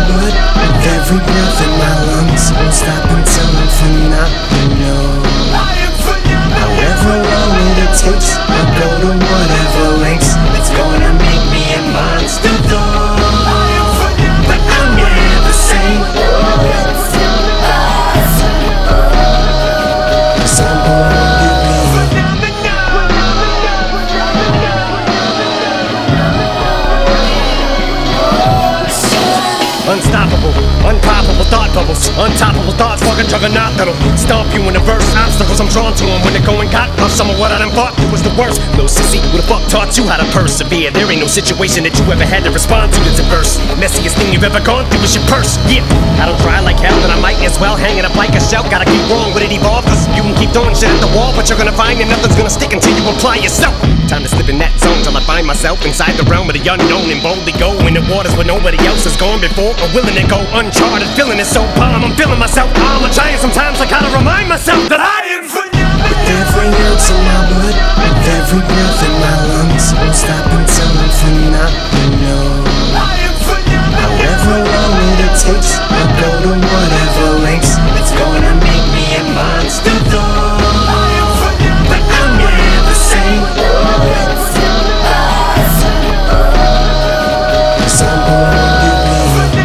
blood, with every breath in my lungs. Won't stop until I'm phenomenal. However long it takes, I'll go to whatever lengths. It's gonna make me a monster though, but I'm never sane. 'Cause I'm born to be unstoppable, unpoppable thought bubbles, untoppable thoughts, fucking juggernaut that'll stomp you in the verse. Obstacles I'm drawn to them when they're going got off. Some of what I done thought was the worst. Little sissy, who the fuck taught you how to persevere? There ain't no situation that you ever had to respond to that's adverse. Messiest thing you've ever gone through is your purse. Yeah, I don't try like hell, then I might as well hang it up like a shell. Gotta keep wrong with it evolve, cause you can keep throwing shit at the wall, but you're gonna find that nothing's gonna stick until you apply yourself. Time to slip in that zone till I find myself inside the realm of the unknown and boldly go in the waters where nobody else has gone before or willing to go uncharted. Feeling it so calm, I'm feeling myself. I'm a giant, sometimes I gotta remind myself that I am phenomenal. with every ounce of my blood, with every breath in my lungs. Won't stop until I'm phenomenal. However long it takes, I'll go to whatever lengths. It's gonna make me a monster though, but I'm never sane. 'Cause I'm born to be.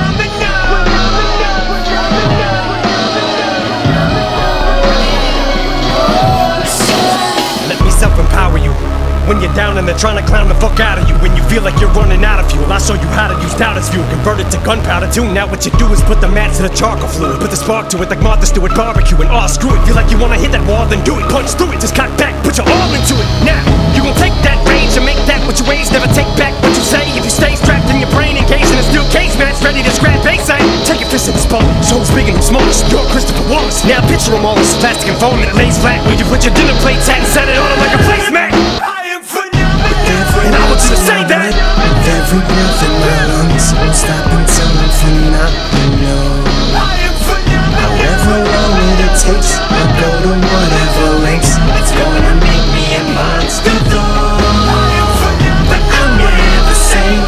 Let me self-empower you. When you're down and they're trying to clown the fuck out of you. When you feel like you're running out of fuel, I'll show you how to use doubt as fuel. Convert it to gunpowder too. Now what you do is put the match to the charcoal fluid. Put the spark to it like Martha Stewart barbecue. And screw it. Feel like you wanna hit that wall, then do it. Punch through it, just cock back, put your all into it. Now, you gon' take that range and make that what you age. Never take back what you say. If you stay strapped in your brain, engaged in a steel cage match, ready to scrap base aim. Take your fist in the spot, so who's big and who's smallest. You're Christopher Wallace. Now picture them all as plastic and foam that lays flat. Where you put your dinner plates at and set it on them like a placemat. And I want you to say that. With every breath in my lungs, won't stop until I'm phenomenal. However long it takes, I'll go to whatever lengths. It's gonna make me a monster though, but I'm never sane.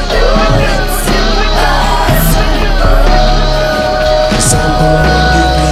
'Cause I'm born to be.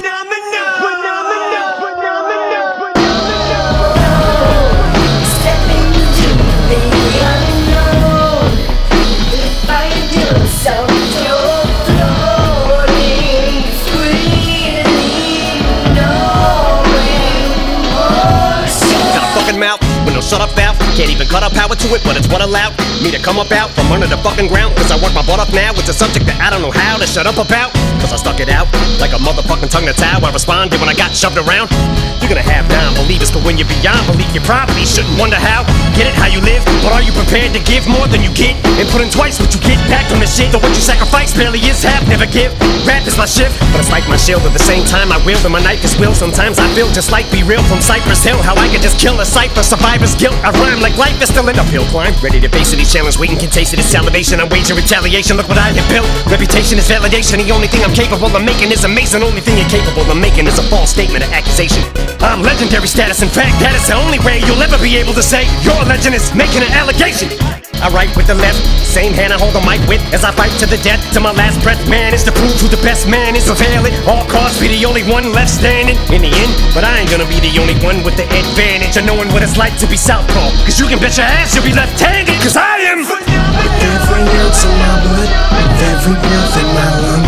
Mouth with no shut up valve, can't even cut up power to it, but it's what allowed me to come up out from under the fucking ground. Cause I work my butt up now, it's a subject that I don't know how to shut up about. Cause I stuck it out like a motherfucking tongue to tie. I responded when I got shoved around. You're gonna have non-believers, but when you're beyond belief, you probably shouldn't wonder how. Get it how you live, but are you prepared to give more than you get? And put in twice what you get back from the shit. Though what you sacrifice barely is half, never give. Rap is my shift, but it's like my shield. At the same time I wield and my knife is will. Sometimes I feel just like Be Real from Cypress Hill. How I could just kill a cipher, survivor's guilt. I rhyme like life is still an uphill climb. Ready to face any challenge, waiting can taste it. It's salivation, I'm waging retaliation. Look what I have built. Reputation is validation. The only thing I'm capable of making is amazing. Only thing you're capable of making is a false statement of accusation. I'm legendary status. In fact, that is the only way you'll ever be able to say your legend is making an allegation. I write with the left, same hand I hold the mic with as I fight to the death, to my last breath. Man is to prove who the best man is. Prevail at all costs, be the only one left standing in the end. But I ain't gonna be the only one with the advantage of knowing what it's like to be southpaw. Cause you can bet your ass you'll be left-handed. Cause I am With every ounce of my blood, with every breath in my lungs.